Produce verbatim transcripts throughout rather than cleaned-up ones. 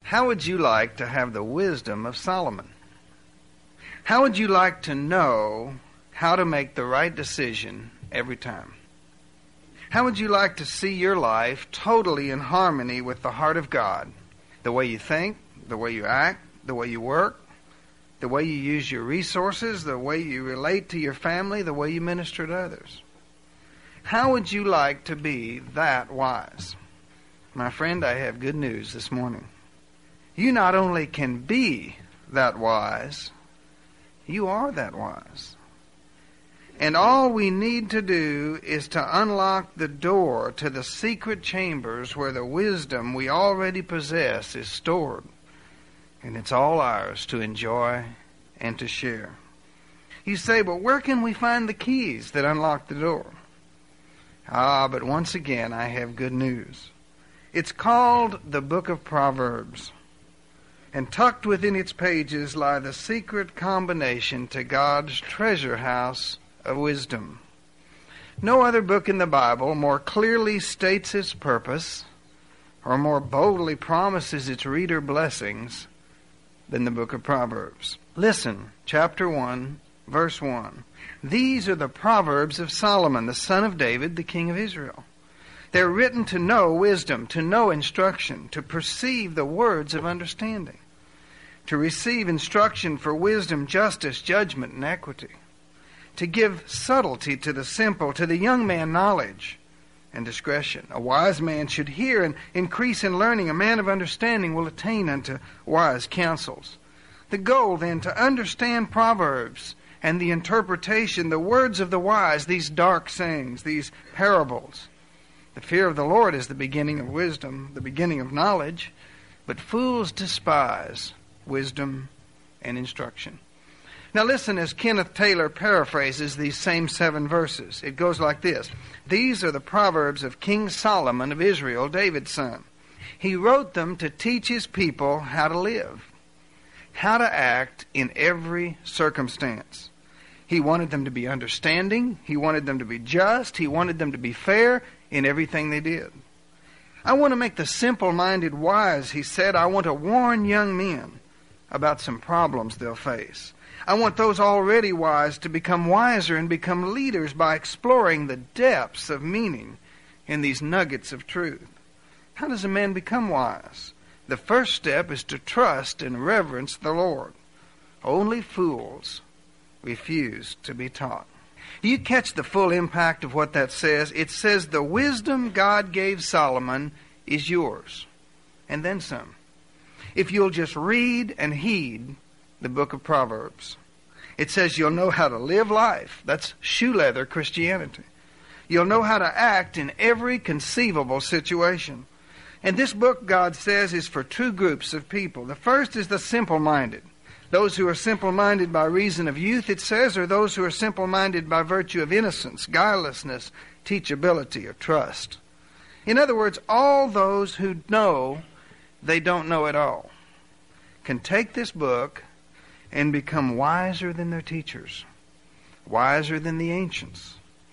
How would you like to have the wisdom of Solomon? How would you like to know how to make the right decision every time? How would you like to see your life totally in harmony with the heart of God? The way you think, the way you act, the way you work, the way you use your resources, the way you relate to your family, the way you minister to others. How would you like to be that wise? My friend, I have good news this morning. You not only can be that wise, you are that wise. And all we need to do is to unlock the door to the secret chambers where the wisdom we already possess is stored. And it's all ours to enjoy and to share. You say, but where can we find the keys that unlock the door? Ah, but once again, I have good news. It's called the Book of Proverbs. And tucked within its pages lie the secret combination to God's treasure house of wisdom. No other book in the Bible more clearly states its purpose or more boldly promises its reader blessings than the Book of Proverbs. Listen, chapter one, verse one. These are the Proverbs of Solomon, the son of David, the king of Israel. They're written to know wisdom, to know instruction, to perceive the words of understanding, to receive instruction for wisdom, justice, judgment, and equity, to give subtlety to the simple, to the young man knowledge and discretion. A wise man should hear and increase in learning. A man of understanding will attain unto wise counsels. The goal, then, to understand Proverbs and the interpretation, the words of the wise, these dark sayings, these parables. The fear of the Lord is the beginning of wisdom, the beginning of knowledge, but fools despise wisdom and instruction. Now listen as Kenneth Taylor paraphrases these same seven verses. It goes like this. These are the Proverbs of King Solomon of Israel, David's son. He wrote them to teach his people how to live, how to act in every circumstance. He wanted them to be understanding. He wanted them to be just. He wanted them to be fair in everything they did. I want to make the simple-minded wise, he said. I want to warn young men about some problems they'll face. I want those already wise to become wiser and become leaders by exploring the depths of meaning in these nuggets of truth. How does a man become wise? The first step is to trust and reverence the Lord. Only fools refuse to be taught. Do you catch the full impact of what that says? It says the wisdom God gave Solomon is yours, and then some. If you'll just read and heed the book of Proverbs. It says you'll know how to live life. That's shoe leather Christianity. You'll know how to act in every conceivable situation. And this book, God says, is for two groups of people. The first is the simple-minded. Those who are simple-minded by reason of youth, it says, are those who are simple-minded by virtue of innocence, guilelessness, teachability, or trust. In other words, all those who know they don't know it all can take this book and become wiser than their teachers, wiser than the ancients.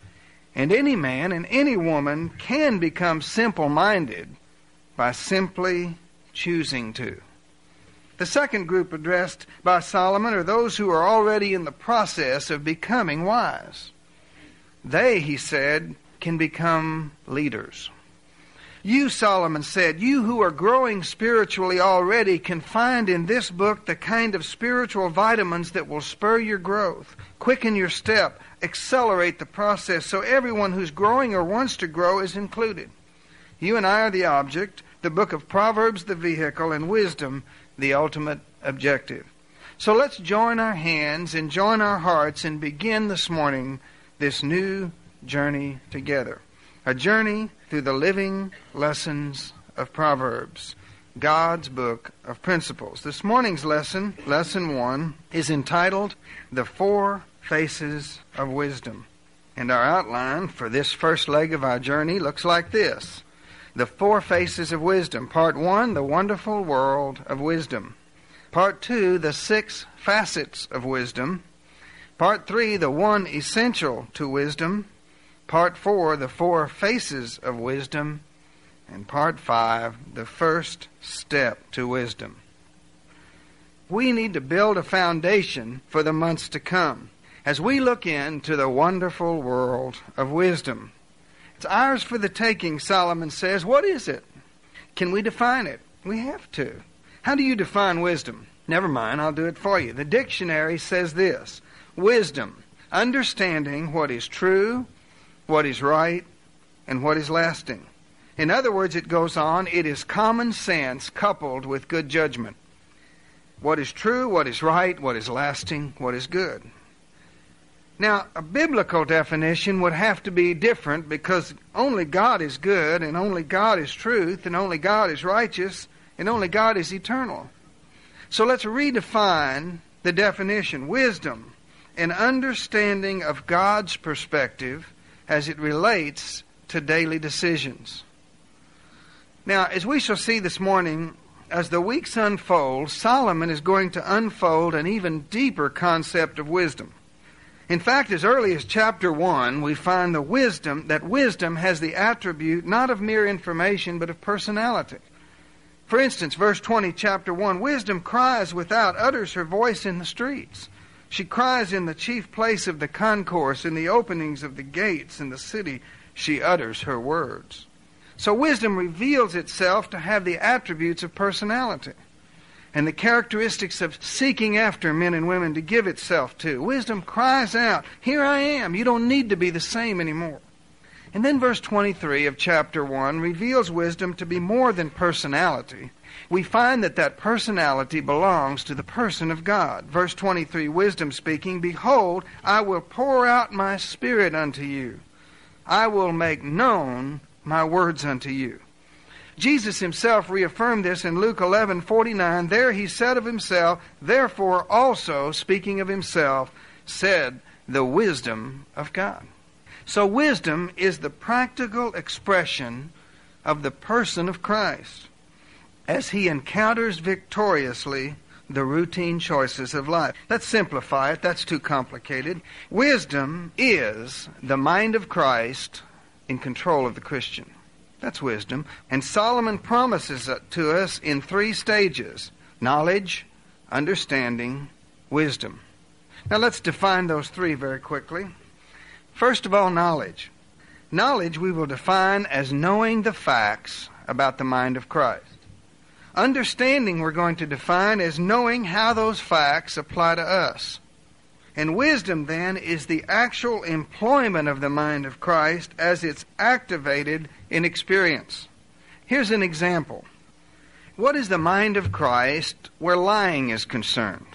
And any man and any woman can become simple-minded by simply choosing to. The second group addressed by Solomon are those who are already in the process of becoming wise. They, he said, can become leaders. You, Solomon said, you who are growing spiritually already can find in this book the kind of spiritual vitamins that will spur your growth, quicken your step, accelerate the process so everyone who's growing or wants to grow is included. You and I are the object, the book of Proverbs the vehicle, and wisdom the ultimate objective. So let's join our hands and join our hearts and begin this morning this new journey together. A journey through the living lessons of Proverbs, God's book of principles. This morning's lesson, lesson one, is entitled The Four Faces of Wisdom. And our outline for this first leg of our journey looks like this. The Four Faces of Wisdom. Part one, the wonderful world of wisdom. Part two, the six facets of wisdom. Part three, the one essential to wisdom. Part four, the four faces of wisdom. and part five, the first step to wisdom. We need to build a foundation for the months to come as we look into the wonderful world of wisdom. It's ours for the taking, Solomon says. What is it? Can we define it? We have to. How do you define wisdom? Never mind, I'll do it for you. The dictionary says this: wisdom, understanding what is true, what is right, and what is lasting. In other words, it goes on, it is common sense coupled with good judgment. What is true, what is right, what is lasting, what is good. Now, a biblical definition would have to be different because only God is good, and only God is truth, and only God is righteous, and only God is eternal. So let's redefine the definition. Wisdom, an understanding of God's perspective as it relates to daily decisions. Now, as we shall see this morning, as the weeks unfold, Solomon is going to unfold an even deeper concept of wisdom. In fact, as early as chapter one, we find the wisdom, that wisdom has the attribute not of mere information, but of personality. For instance, verse twenty, chapter one, wisdom cries without, utters her voice in the streets. She cries in the chief place of the concourse, in the openings of the gates in the city, she utters her words. So wisdom reveals itself to have the attributes of personality and the characteristics of seeking after men and women to give itself to. Wisdom cries out, here I am, you don't need to be the same anymore. And then verse twenty-three of chapter one reveals wisdom to be more than personality. We find that that personality belongs to the person of God. Verse twenty-three, wisdom speaking, behold, I will pour out my spirit unto you. I will make known my words unto you. Jesus himself reaffirmed this in Luke eleven forty-nine. There he said of himself, therefore also, speaking of himself, said the wisdom of God. So wisdom is the practical expression of the person of Christ as he encounters victoriously the routine choices of life. Let's simplify it. That's too complicated. Wisdom is the mind of Christ in control of the Christian. That's wisdom. And Solomon promises it to us in three stages: knowledge, understanding, wisdom. Now let's define those three very quickly. First of all, knowledge. Knowledge we will define as knowing the facts about the mind of Christ. Understanding we're going to define as knowing how those facts apply to us. And wisdom, then, is the actual employment of the mind of Christ as it's activated in experience. Here's an example. What is the mind of Christ where lying is concerned?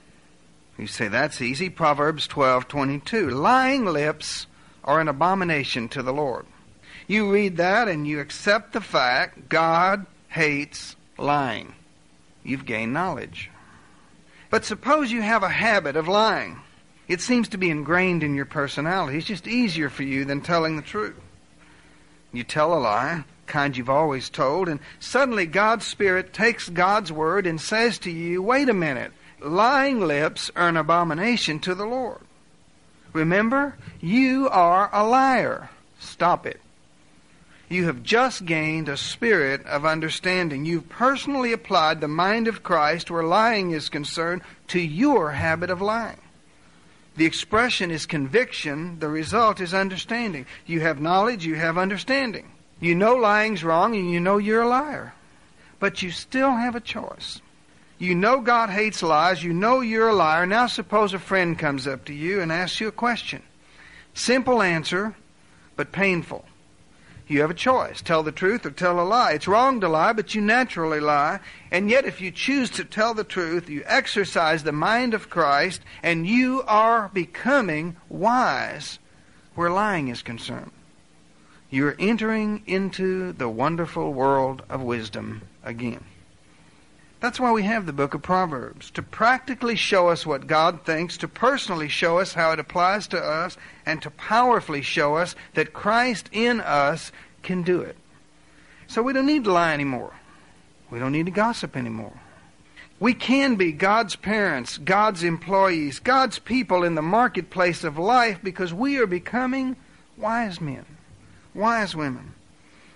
You say, that's easy. Proverbs twelve twenty-two. Lying lips are an abomination to the Lord. You read that and you accept the fact God hates lying. You've gained knowledge. But suppose you have a habit of lying. It seems to be ingrained in your personality. It's just easier for you than telling the truth. You tell a lie, kind you've always told, and suddenly God's Spirit takes God's word and says to you, wait a minute, lying lips are an abomination to the Lord. Remember, you are a liar. Stop it. You have just gained a spirit of understanding. You've personally applied the mind of Christ where lying is concerned to your habit of lying. The expression is conviction. The result is understanding. You have knowledge, you have understanding. You know lying's wrong and you know you're a liar. But you still have a choice. You know God hates lies. You know you're a liar. Now suppose a friend comes up to you and asks you a question. Simple answer, but painful. You have a choice. Tell the truth or tell a lie. It's wrong to lie, but you naturally lie. And yet if you choose to tell the truth, you exercise the mind of Christ, and you are becoming wise where lying is concerned. You're entering into the wonderful world of wisdom again. That's why we have the book of Proverbs, to practically show us what God thinks, to personally show us how it applies to us, and to powerfully show us that Christ in us can do it. So we don't need to lie anymore. We don't need to gossip anymore. We can be God's parents, God's employees, God's people in the marketplace of life because we are becoming wise men, wise women.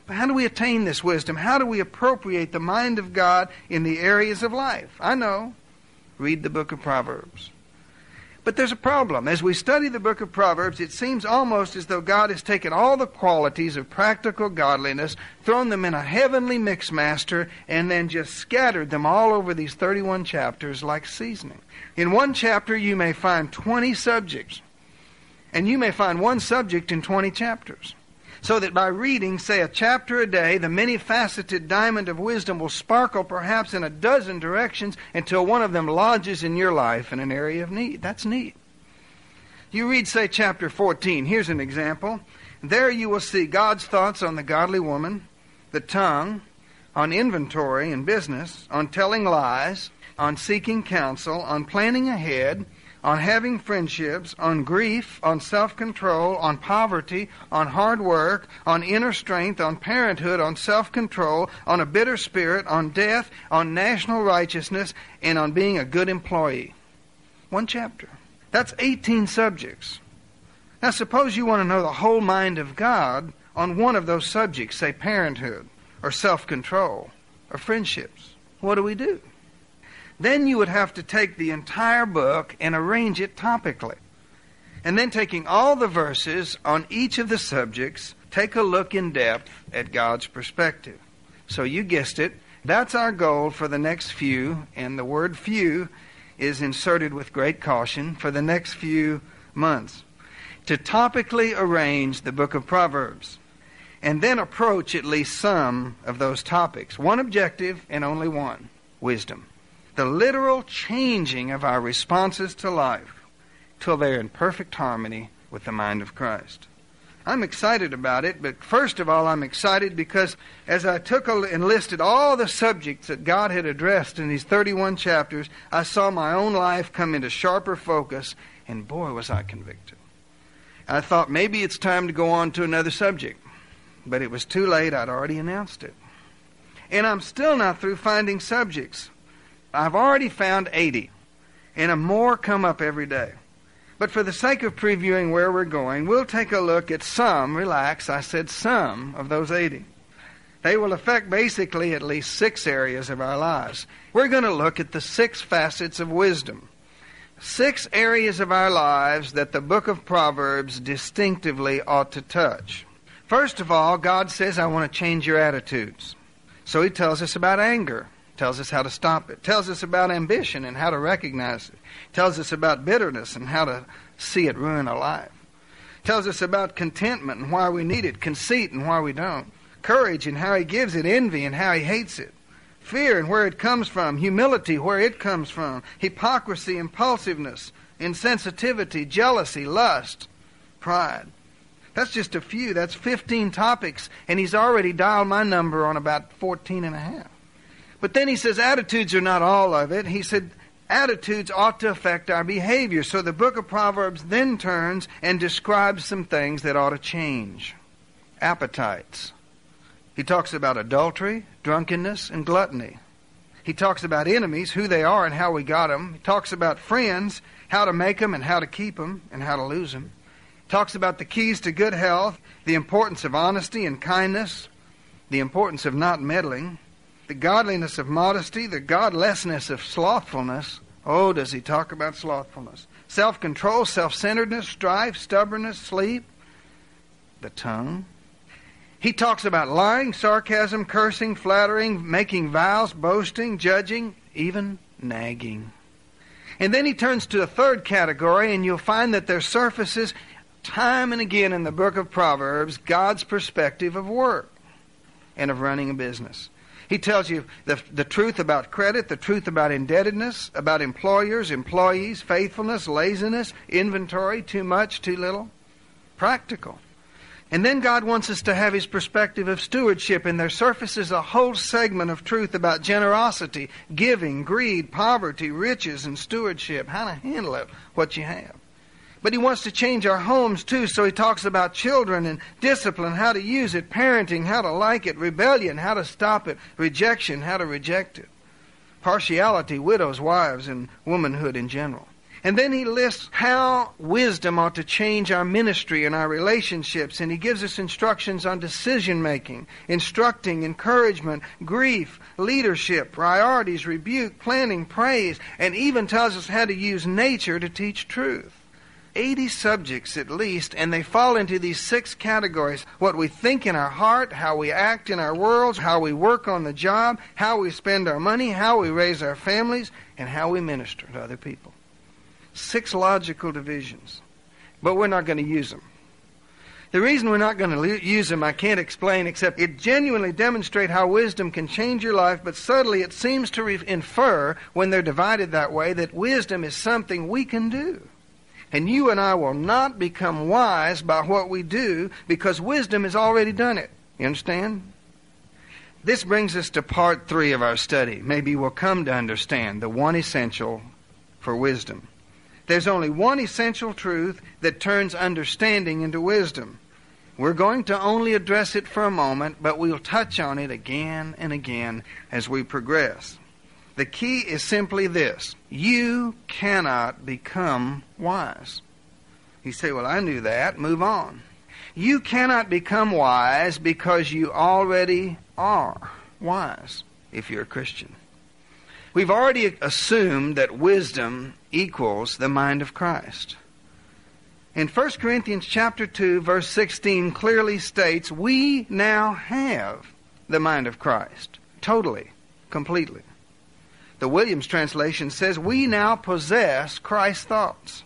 How do we attain this wisdom? How do we appropriate the mind of God in the areas of life? I know. Read the book of Proverbs. But there's a problem. As we study the book of Proverbs, it seems almost as though God has taken all the qualities of practical godliness, thrown them in a heavenly mixmaster, and then just scattered them all over these thirty-one chapters like seasoning. In one chapter, you may find twenty subjects, and you may find one subject in twenty chapters. So that by reading, say, a chapter a day, the many-faceted diamond of wisdom will sparkle perhaps in a dozen directions until one of them lodges in your life in an area of need. That's neat. You read, say, chapter fourteen. Here's an example. There you will see God's thoughts on the godly woman, the tongue, on inventory and business, on telling lies, on seeking counsel, on planning ahead, on having friendships, on grief, on self-control, on poverty, on hard work, on inner strength, on parenthood, on self-control, on a bitter spirit, on death, on national righteousness, and on being a good employee. One chapter. That's eighteen subjects. Now suppose you want to know the whole mind of God on one of those subjects, say parenthood, or self-control, or friendships. What do we do? Then you would have to take the entire book and arrange it topically. And then taking all the verses on each of the subjects, take a look in depth at God's perspective. So you guessed it, that's our goal for the next few, and the word few is inserted with great caution, for the next few months. To topically arrange the book of Proverbs, and then approach at least some of those topics. One objective and only one, wisdom. The literal changing of our responses to life till they're in perfect harmony with the mind of Christ. I'm excited about it, but first of all, I'm excited because as I took a, and listed all the subjects that God had addressed in these thirty-one chapters, I saw my own life come into sharper focus, and boy, was I convicted. I thought maybe it's time to go on to another subject, but it was too late. I'd already announced it. And I'm still not through finding subjects. I've already found eighty, and more come up every day. But for the sake of previewing where we're going, we'll take a look at some, relax, I said some, of those eighty. They will affect basically at least six areas of our lives. We're going to look at the six facets of wisdom. Six areas of our lives that the book of Proverbs distinctively ought to touch. First of all, God says, I want to change your attitudes. So He tells us about anger. Tells us how to stop it. Tells us about ambition and how to recognize it. Tells us about bitterness and how to see it ruin a life. Tells us about contentment and why we need it. Conceit and why we don't. Courage and how He gives it. Envy and how He hates it. Fear and where it comes from. Humility, where it comes from. Hypocrisy, impulsiveness, insensitivity, jealousy, lust, pride. That's just a few. That's fifteen topics, and He's already dialed my number on about fourteen and a half. But then He says attitudes are not all of it. He said attitudes ought to affect our behavior. So the book of Proverbs then turns and describes some things that ought to change. Appetites. He talks about adultery, drunkenness, and gluttony. He talks about enemies, who they are and how we got them. He talks about friends, how to make them and how to keep them and how to lose them. He talks about the keys to good health, the importance of honesty and kindness, the importance of not meddling, the godliness of modesty, the godlessness of slothfulness. Oh, does he talk about slothfulness? Self-control, self-centeredness, strife, stubbornness, sleep, the tongue. He talks about lying, sarcasm, cursing, flattering, making vows, boasting, judging, even nagging. And then he turns to a third category, and you'll find that there surfaces time and again in the book of Proverbs God's perspective of work and of running a business. He tells you the, the truth about credit, the truth about indebtedness, about employers, employees, faithfulness, laziness, inventory, too much, too little. Practical. And then God wants us to have His perspective of stewardship, and there surfaces a whole segment of truth about generosity, giving, greed, poverty, riches, and stewardship, how to handle it, what you have. But He wants to change our homes too, so He talks about children and discipline, how to use it, parenting, how to like it, rebellion, how to stop it, rejection, how to reject it, partiality, widows, wives, and womanhood in general. And then he lists how wisdom ought to change our ministry and our relationships. And he gives us instructions on decision-making, instructing, encouragement, grief, leadership, priorities, rebuke, planning, praise, and even tells us how to use nature to teach truth. eighty subjects at least, and they fall into these six categories. What we think in our heart, how we act in our worlds, how we work on the job, how we spend our money, how we raise our families, and how we minister to other people. Six logical divisions. But we're not going to use them. The reason we're not going to use them I can't explain, except it genuinely demonstrates how wisdom can change your life, but subtly it seems to re- infer, when they're divided that way, that wisdom is something we can do. And you and I will not become wise by what we do, because wisdom has already done it. You understand? This brings us to part three of our study. Maybe we'll come to understand the one essential for wisdom. There's only one essential truth that turns understanding into wisdom. We're going to only address it for a moment, but we'll touch on it again and again as we progress. The key is simply this: you cannot become wise. You say, well, I knew that. Move on. You cannot become wise because you already are wise if you're a Christian. We've already assumed that wisdom equals the mind of Christ. In First Corinthians chapter two, verse sixteen clearly states, we now have the mind of Christ. Totally, completely. The Williams translation says, we now possess Christ's thoughts.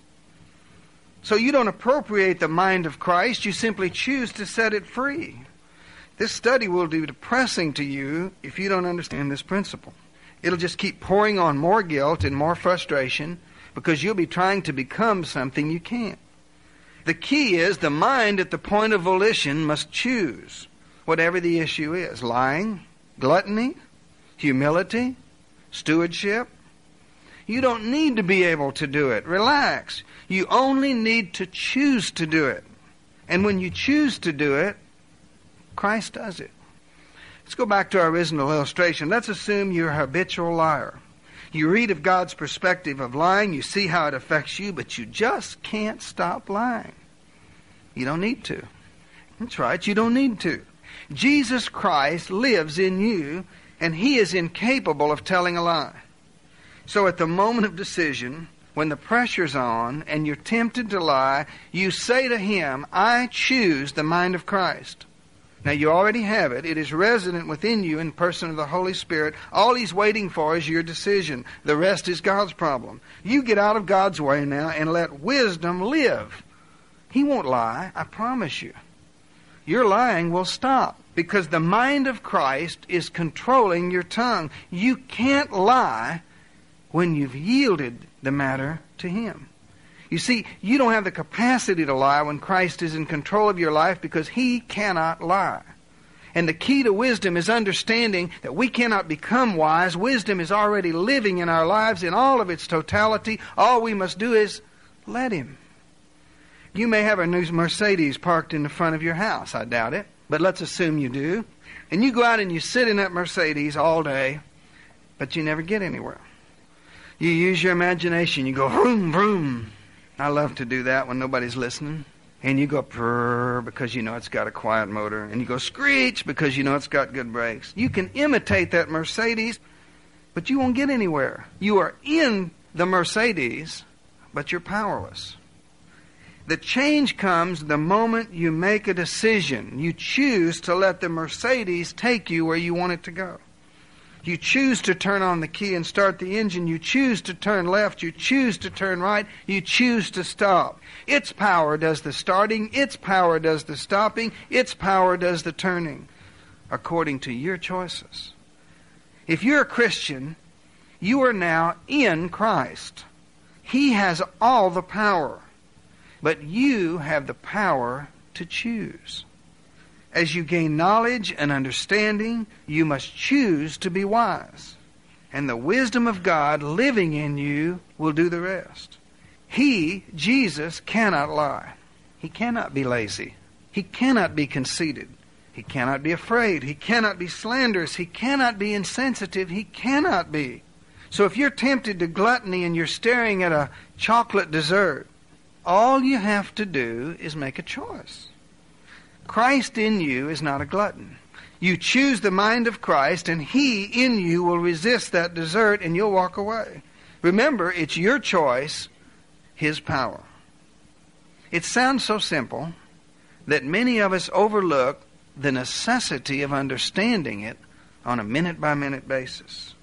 So you don't appropriate the mind of Christ, you simply choose to set it free. This study will be depressing to you if you don't understand this principle. It'll just keep pouring on more guilt and more frustration because you'll be trying to become something you can't. The key is the mind at the point of volition must choose whatever the issue is. Lying, gluttony, humility, stewardship. You don't need to be able to do it. Relax. You only need to choose to do it. And when you choose to do it, Christ does it. Let's go back to our original illustration. Let's assume you're a habitual liar. You read of God's perspective of lying, you see how it affects you, but you just can't stop lying. You don't need to. That's right, you don't need to. Jesus Christ lives in you, and He is incapable of telling a lie. So at the moment of decision, when the pressure's on and you're tempted to lie, you say to Him, I choose the mind of Christ. Now, you already have it. It is resident within you in the person of the Holy Spirit. All He's waiting for is your decision. The rest is God's problem. You get out of God's way now and let wisdom live. He won't lie, I promise you. Your lying will stop because the mind of Christ is controlling your tongue. You can't lie when you've yielded the matter to Him. You see, you don't have the capacity to lie when Christ is in control of your life because He cannot lie. And the key to wisdom is understanding that we cannot become wise. Wisdom is already living in our lives in all of its totality. All we must do is let Him. You may have a new Mercedes parked in the front of your house. I doubt it, but let's assume you do. And you go out and you sit in that Mercedes all day, but you never get anywhere. You use your imagination. You go vroom, vroom. I love to do that when nobody's listening. And you go purr because you know it's got a quiet motor. And you go screech because you know it's got good brakes. You can imitate that Mercedes, but you won't get anywhere. You are in the Mercedes, but you're powerless. The change comes the moment you make a decision. You choose to let the Mercedes take you where you want it to go. You choose to turn on the key and start the engine. You choose to turn left. You choose to turn right. You choose to stop. Its power does the starting. Its power does the stopping. Its power does the turning, according to your choices. If you're a Christian, you are now in Christ. He has all the power, but you have the power to choose. As you gain knowledge and understanding, you must choose to be wise. And the wisdom of God living in you will do the rest. He, Jesus, cannot lie. He cannot be lazy. He cannot be conceited. He cannot be afraid. He cannot be slanderous. He cannot be insensitive. He cannot be. So if you're tempted to gluttony and you're staring at a chocolate dessert, all you have to do is make a choice. Christ in you is not a glutton. You choose the mind of Christ, and He in you will resist that dessert, and you'll walk away. Remember, it's your choice, His power. It sounds so simple that many of us overlook the necessity of understanding it on a minute-by-minute basis.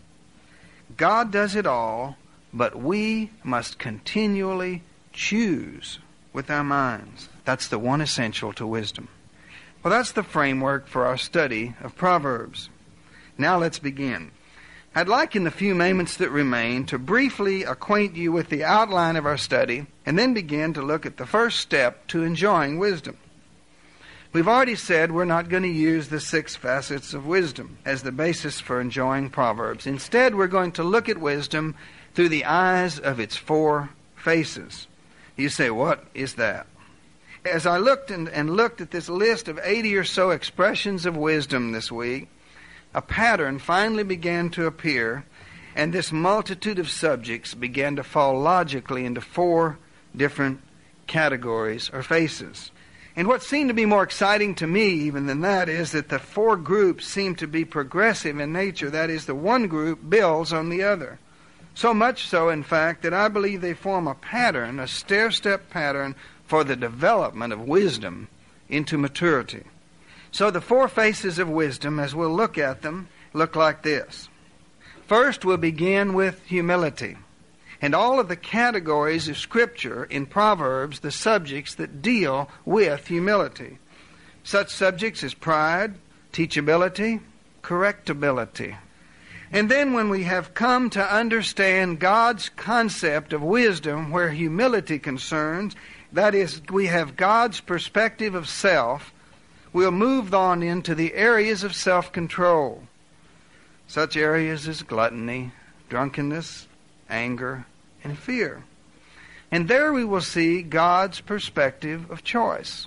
God does it all, but we must continually choose with our minds. That's the one essential to wisdom. Well, that's the framework for our study of Proverbs. Now let's begin. I'd like in the few moments that remain to briefly acquaint you with the outline of our study and then begin to look at the first step to enjoying wisdom. We've already said we're not going to use the six facets of wisdom as the basis for enjoying Proverbs. Instead, we're going to look at wisdom through the eyes of its four faces. You say, what is that? As I looked and, and looked at this list of eighty or so expressions of wisdom this week, a pattern finally began to appear, and this multitude of subjects began to fall logically into four different categories or faces. And what seemed to be more exciting to me even than that is that the four groups seem to be progressive in nature. That is, the one group builds on the other. So much so, in fact, that I believe they form a pattern, a stair-step pattern for the development of wisdom into maturity. So the four faces of wisdom, as we'll look at them, look like this. First, we'll begin with humility. And all of the categories of Scripture in Proverbs, the subjects that deal with humility. Such subjects as pride, teachability, correctability. And then when we have come to understand God's concept of wisdom where humility concerns, that is, we have God's perspective of self, we'll move on into the areas of self-control. Such areas as gluttony, drunkenness, anger, and fear. And there we will see God's perspective of choice.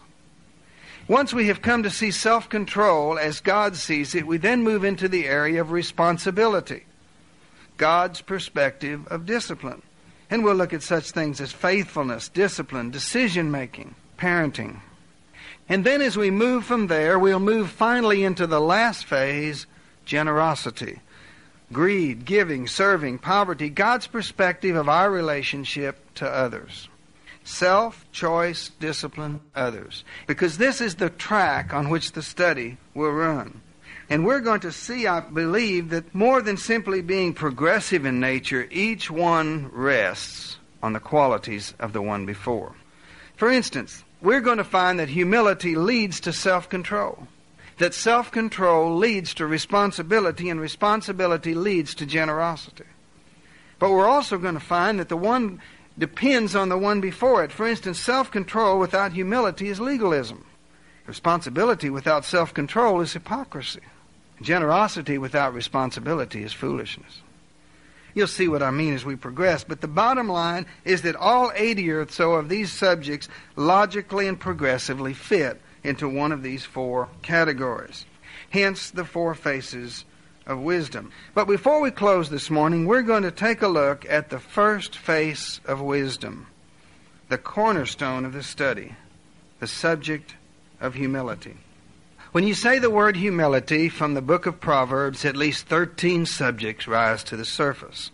Once we have come to see self-control as God sees it, we then move into the area of responsibility. God's perspective of discipline. And we'll look at such things as faithfulness, discipline, decision-making, parenting. And then as we move from there, we'll move finally into the last phase, generosity. Greed, giving, serving, poverty, God's perspective of our relationship to others. Self, choice, discipline, others. Because this is the track on which the study will run. And we're going to see, I believe, that more than simply being progressive in nature, each one rests on the qualities of the one before. For instance, we're going to find that humility leads to self-control. That self-control leads to responsibility, and responsibility leads to generosity. But we're also going to find that the one depends on the one before it. For instance, self-control without humility is legalism. Responsibility without self-control is hypocrisy. Generosity without responsibility is foolishness. You'll see what I mean as we progress, but the bottom line is that all eighty or so of these subjects logically and progressively fit into one of these four categories. Hence the four faces of wisdom. But before we close this morning, we're going to take a look at the first face of wisdom, the cornerstone of the study, the subject of humility. When you say the word humility from the book of Proverbs, at least thirteen subjects rise to the surface.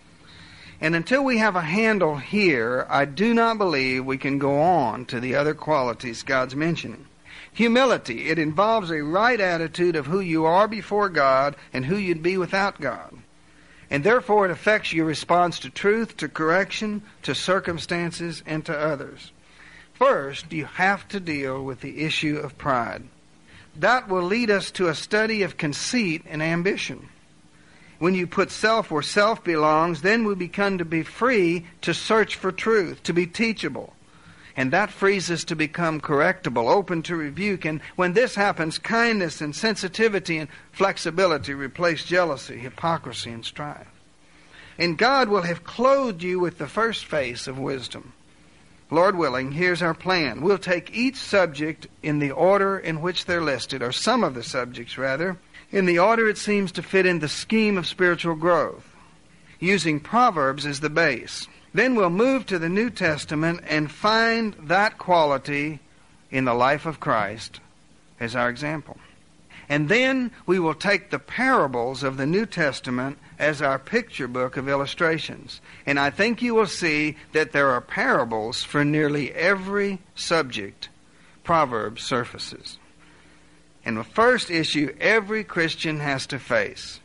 And until we have a handle here, I do not believe we can go on to the other qualities God's mentioning. Humility, it involves a right attitude of who you are before God and who you'd be without God. And therefore it affects your response to truth, to correction, to circumstances, and to others. First, you have to deal with the issue of pride. That will lead us to a study of conceit and ambition. When you put self where self belongs, then we become to be free to search for truth, to be teachable. And that frees us to become correctable, open to rebuke. And when this happens, kindness and sensitivity and flexibility replace jealousy, hypocrisy, and strife. And God will have clothed you with the first face of wisdom. Lord willing, here's our plan. We'll take each subject in the order in which they're listed, or some of the subjects rather, in the order it seems to fit in the scheme of spiritual growth. using Proverbs as the base. Then we'll move to the New Testament and find that quality in the life of Christ as our example. And then we will take the parables of the New Testament as our picture book of illustrations. And I think you will see that there are parables for nearly every subject Proverbs surfaces. And the first issue every Christian has to face: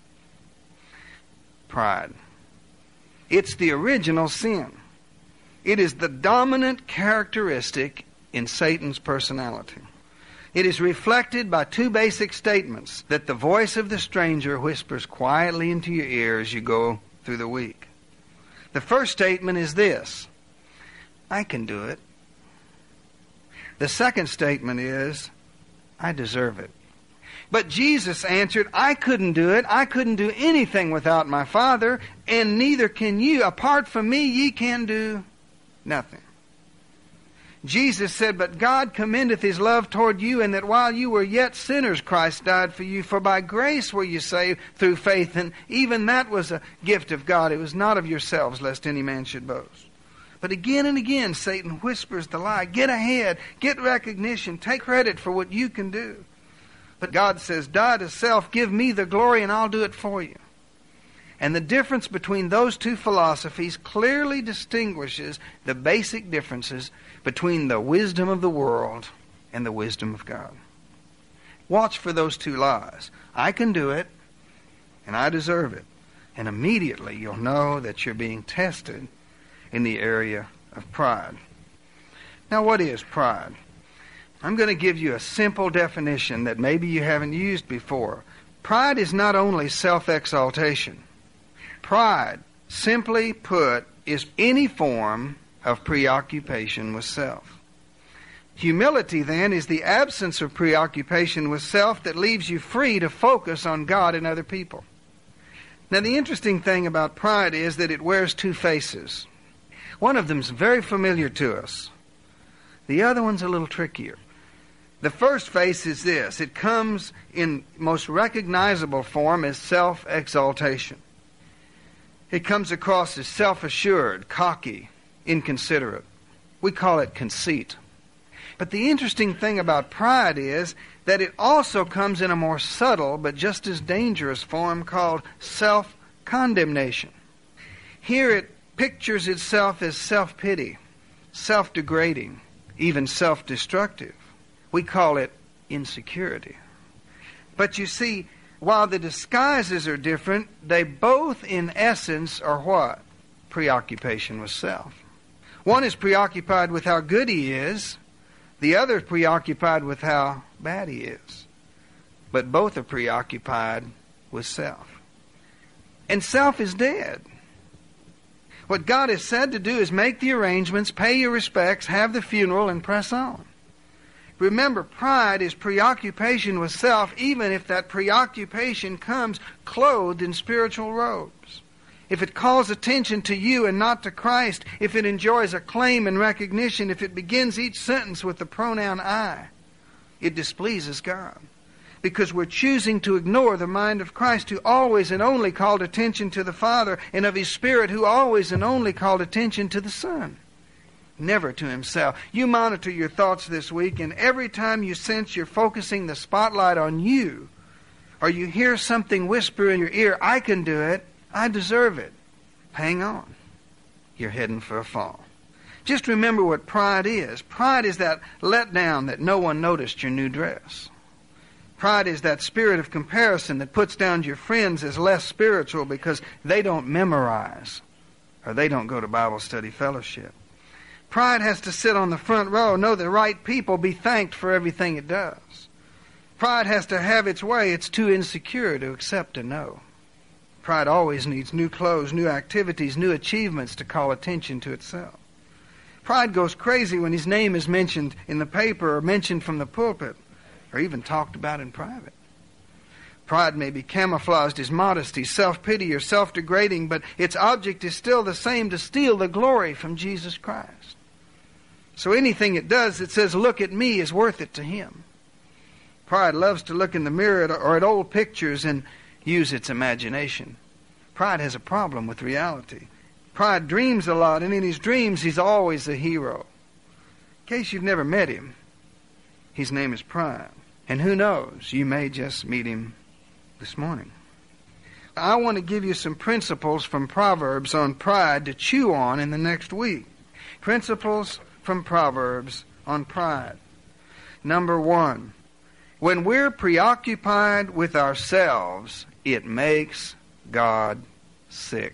pride. It's the original sin. It is the dominant characteristic in Satan's personality. It is reflected by two basic statements that the voice of the stranger whispers quietly into your ear as you go through the week. The first statement is this: I can do it. The second statement is, I deserve it. But Jesus answered, I couldn't do it. I couldn't do anything without my Father, and neither can you. Apart from me, ye can do nothing. Jesus said, but God commendeth his love toward you, and that while you were yet sinners, Christ died for you. For by grace were you saved through faith, and even that was a gift of God. It was not of yourselves, lest any man should boast. But again and again, Satan whispers the lie. Get ahead. Get recognition. Take credit for what you can do. But God says, die to self, give me the glory, and I'll do it for you. And the difference between those two philosophies clearly distinguishes the basic differences between the wisdom of the world and the wisdom of God. Watch for those two lies. I can do it, and I deserve it. And immediately you'll know that you're being tested in the area of pride. Now, what is pride? I'm going to give you a simple definition that maybe you haven't used before. Pride is not only self-exaltation. Pride, simply put, is any form of preoccupation with self. Humility, then, is the absence of preoccupation with self that leaves you free to focus on God and other people. Now, the interesting thing about pride is that it wears two faces. One of them's very familiar to us. The other one's a little trickier. The first face is this. It comes in most recognizable form as self-exaltation. It comes across as self-assured, cocky, inconsiderate. We call it conceit. But the interesting thing about pride is that it also comes in a more subtle but just as dangerous form called self-condemnation. Here it pictures itself as self-pity, self-degrading, even self-destructive. We call it insecurity. But you see, while the disguises are different, they both in essence are what? Preoccupation with self. One is preoccupied with how good he is. The other is preoccupied with how bad he is. But both are preoccupied with self. And self is dead. What God has said to do is make the arrangements, pay your respects, have the funeral, and press on. Remember, pride is preoccupation with self, even if that preoccupation comes clothed in spiritual robes. If it calls attention to you and not to Christ, if it enjoys acclaim and recognition, if it begins each sentence with the pronoun I, it displeases God. Because we're choosing to ignore the mind of Christ, who always and only called attention to the Father, and of His Spirit, who always and only called attention to the Son. Never to himself. You monitor your thoughts this week, and every time you sense you're focusing the spotlight on you, or you hear something whisper in your ear, I can do it, I deserve it, hang on. You're heading for a fall. Just remember what pride is. Pride is that letdown that no one noticed your new dress. Pride is that spirit of comparison that puts down your friends as less spiritual because they don't memorize or they don't go to Bible study fellowship. Pride has to sit on the front row, know the right people, be thanked for everything it does. Pride has to have its way. It's too insecure to accept a no. Pride always needs new clothes, new activities, new achievements to call attention to itself. Pride goes crazy when his name is mentioned in the paper or mentioned from the pulpit or even talked about in private. Pride may be camouflaged as modesty, self-pity, or self-degrading, but its object is still the same: to steal the glory from Jesus Christ. So anything it does that says, look at me, is worth it to him. Pride loves to look in the mirror or at old pictures and use its imagination. Pride has a problem with reality. Pride dreams a lot, and in his dreams he's always a hero. In case you've never met him, his name is Pride. And who knows, you may just meet him this morning. I want to give you some principles from Proverbs on pride to chew on in the next week. Principles from Proverbs on pride. Number one, when we're preoccupied with ourselves, it makes God sick.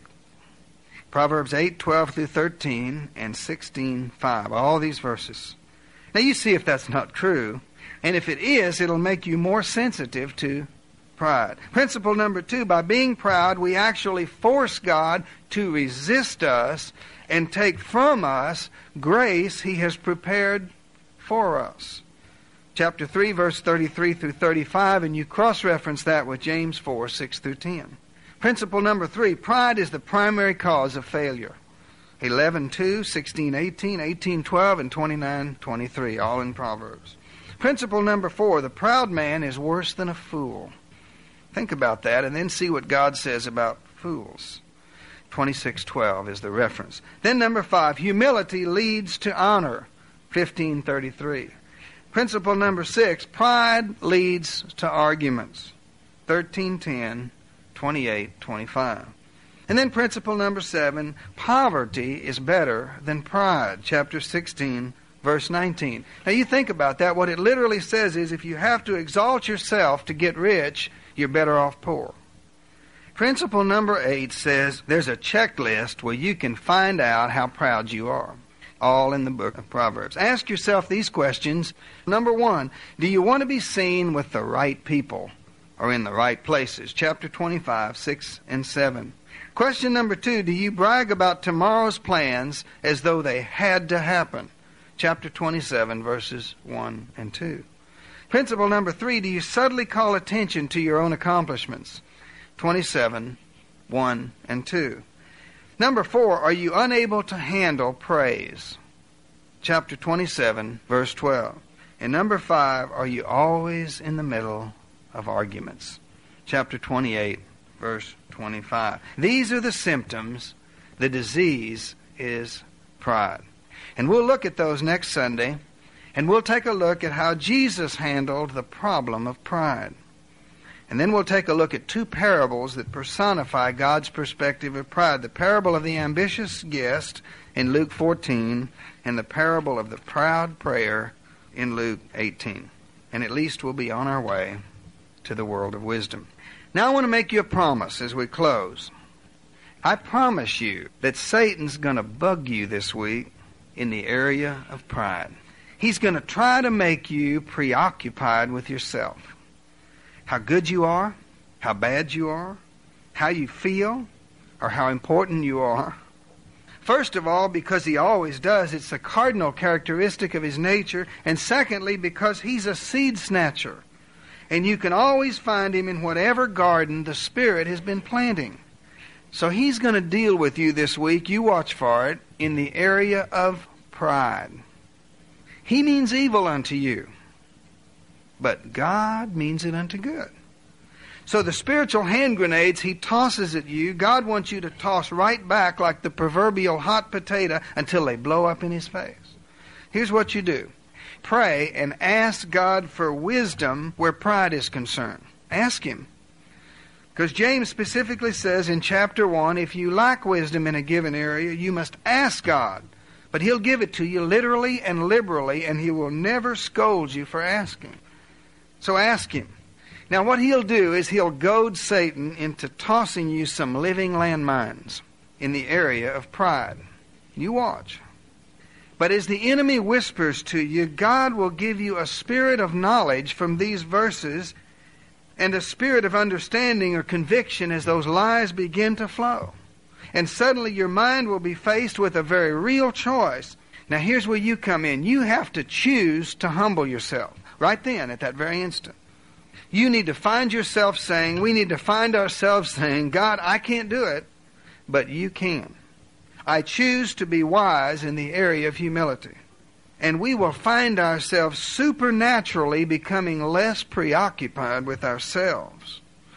Proverbs eight, twelve through thirteen, and sixteen, five. All these verses. Now you see if that's not true. And if it is, it'll make you more sensitive to pride. Principle number two, by being proud, we actually force God to resist us and take from us grace He has prepared for us. Chapter three, verse thirty-three through thirty-five, and you cross-reference that with James four, six through ten. Principle number three, pride is the primary cause of failure. eleven two, sixteen eighteen, eighteen twelve, and twenty-nine twenty-three, all in Proverbs. Principle number four, the proud man is worse than a fool. Think about that and then see what God says about fools. twenty-six twelve is the reference. Then number five, humility leads to honor. fifteen thirty-three. Principle number six, pride leads to arguments. thirteen ten, twenty-eight twenty-five. And then principle number seven, poverty is better than pride. Chapter sixteen, verse nineteen. Now you think about that. What it literally says is if you have to exalt yourself to get rich, you're better off poor. Principle number eight says there's a checklist where you can find out how proud you are. All in the book of Proverbs. Ask yourself these questions. Number one, do you want to be seen with the right people or in the right places? Chapter twenty-five, six and seven. Question number two, do you brag about tomorrow's plans as though they had to happen? Chapter twenty-seven, verses one and two. Principle number three, do you subtly call attention to your own accomplishments? twenty-seven, one and two. Number four, are you unable to handle praise? Chapter twenty-seven, verse twelve. And number five, are you always in the middle of arguments? Chapter twenty-eight, verse twenty-five. These are the symptoms. The disease is pride. And we'll look at those next Sunday, and we'll take a look at how Jesus handled the problem of pride. And then we'll take a look at two parables that personify God's perspective of pride. The parable of the ambitious guest in Luke fourteen, and the parable of the proud prayer in Luke eighteen. And at least we'll be on our way to the world of wisdom. Now I want to make you a promise as we close. I promise you that Satan's going to bug you this week in the area of pride. He's going to try to make you preoccupied with yourself. How good you are, how bad you are, how you feel, or how important you are. First of all, because he always does, it's a cardinal characteristic of his nature. And secondly, because he's a seed snatcher. And you can always find him in whatever garden the Spirit has been planting. So he's going to deal with you this week, you watch for it, in the area of pride. He means evil unto you, but God means it unto good. So the spiritual hand grenades he tosses at you, God wants you to toss right back like the proverbial hot potato until they blow up in his face. Here's what you do. Pray and ask God for wisdom where pride is concerned. Ask him. Because James specifically says in chapter one, if you lack wisdom in a given area, you must ask God. But he'll give it to you literally and liberally, and he will never scold you for asking. So ask him. Now what he'll do is he'll goad Satan into tossing you some living landmines in the area of pride. You watch. But as the enemy whispers to you, God will give you a spirit of knowledge from these verses and a spirit of understanding or conviction as those lies begin to flow. And suddenly your mind will be faced with a very real choice. Now here's where you come in. You have to choose to humble yourself. Right then, at that very instant. You need to find yourself saying, we need to find ourselves saying, God, I can't do it, but you can. I choose to be wise in the area of humility. And we will find ourselves supernaturally becoming less preoccupied with ourselves.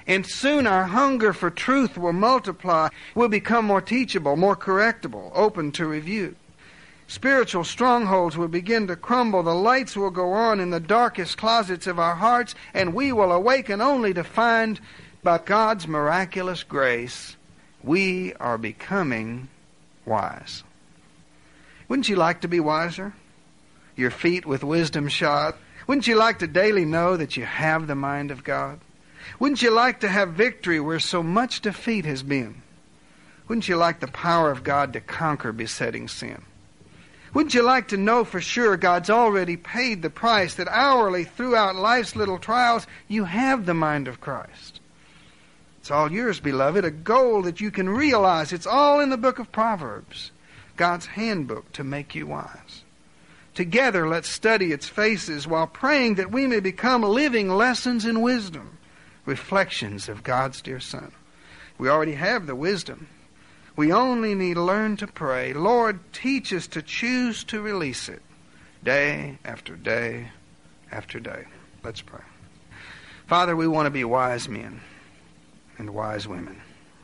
And soon our hunger for truth will multiply. We'll become more teachable, more correctable, open to review. Spiritual strongholds will begin to crumble. The lights will go on in the darkest closets of our hearts, and we will awaken only to find, by God's miraculous grace, we are becoming wise. Wouldn't you like to be wiser? Your feet with wisdom shod? Wouldn't you like to daily know that you have the mind of God? Wouldn't you like to have victory where so much defeat has been? Wouldn't you like the power of God to conquer besetting sin? Wouldn't you like to know for sure God's already paid the price, that hourly throughout life's little trials you have the mind of Christ? It's all yours, beloved, a goal that you can realize. It's all in the book of Proverbs, God's handbook to make you wise. Together, let's study its faces while praying that we may become living lessons in wisdom, reflections of God's dear Son. We already have the wisdom. We only need to learn to pray, Lord, teach us to choose to release it day after day after day. Let's pray. Father, we want to be wise men and wise women.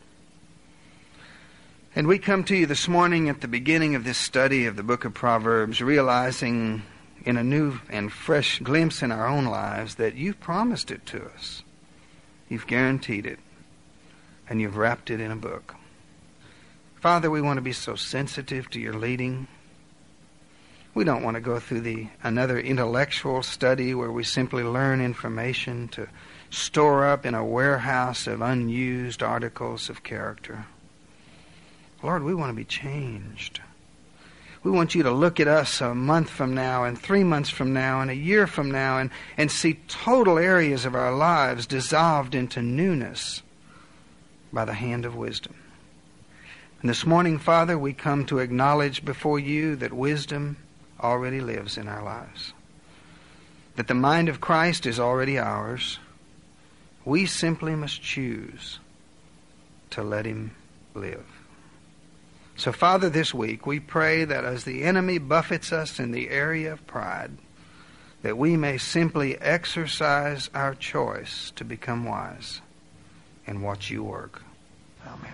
And we come to you this morning at the beginning of this study of the book of Proverbs, realizing in a new and fresh glimpse in our own lives that you've promised it to us. You've guaranteed it, and you've wrapped it in a book. Father, we want to be so sensitive to your leading. We don't want to go through the another intellectual study where we simply learn information to store up in a warehouse of unused articles of character. Lord, we want to be changed. We want you to look at us a month from now and three months from now and a year from now and, and see total areas of our lives dissolved into newness by the hand of wisdom. And this morning, Father, we come to acknowledge before you that wisdom already lives in our lives. That the mind of Christ is already ours. We simply must choose to let him live. So, Father, this week we pray that as the enemy buffets us in the area of pride, that we may simply exercise our choice to become wise and watch you work. Amen.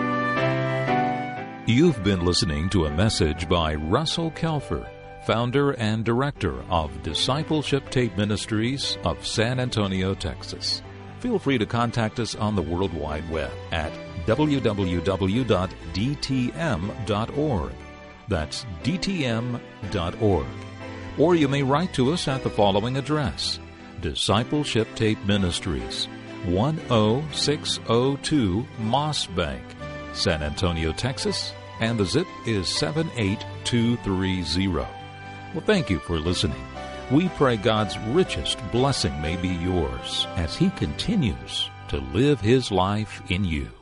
You've been listening to a message by Russell Kelfer, founder and director of Discipleship Tape Ministries of San Antonio, Texas. Feel free to contact us on the World Wide Web at w w w dot d t m dot org. That's d t m dot org. Or you may write to us at the following address: Discipleship Tape Ministries, one oh six oh two Moss Bank, San Antonio, Texas, and the zip is seven eight two three zero. Well, thank you for listening. We pray God's richest blessing may be yours as He continues to live His life in you.